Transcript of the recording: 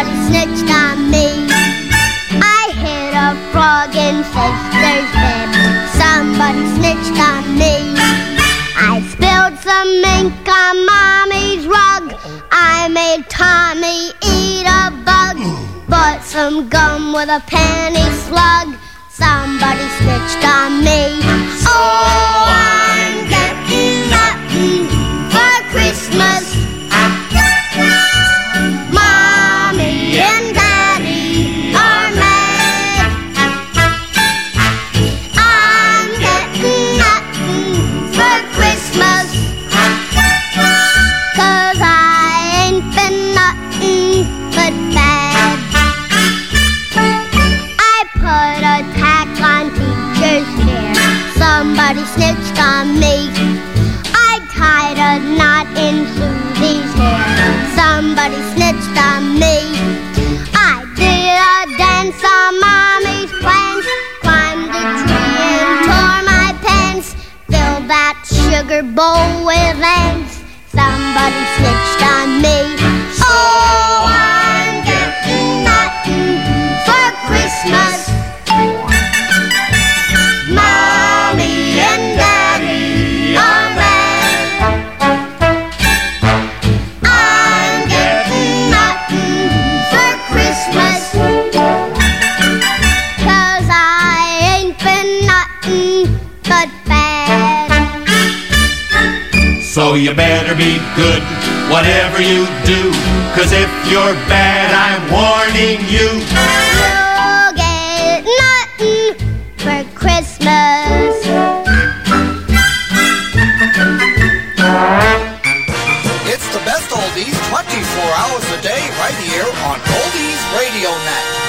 somebody snitched on me. I hit a frog in sister's bed. Somebody snitched on me. I spilled some ink on mommy's rug. I made Tommy eat a bug. Bought some gum with a penny slug. Somebody snitched on me. Oh, I'm getting nothing for Christmas. Mommy and Daddy are mad. I'm getting nothing for Christmas, 'cause I ain't been nothing but bad. I put a tack on teacher's hair. Somebody snitched on me. I tied a knot in Susie's hair. Somebody snitched on me. I did a dance on mommy's plans. Climbed a tree and tore my pants. Filled that sugar bowl with ants. Somebody snitched on me. Oh, I'm getting nothing for Christmas. Mommy and Daddy are mad. I'm getting nothing for Christmas, 'cause I ain't been nothing but bad. So you better be good, whatever you do, 'cause if you're bad, I'm warning you. You'll get nothing for Christmas. It's the best oldies 24 hours a day right here on Oldies Radio Net.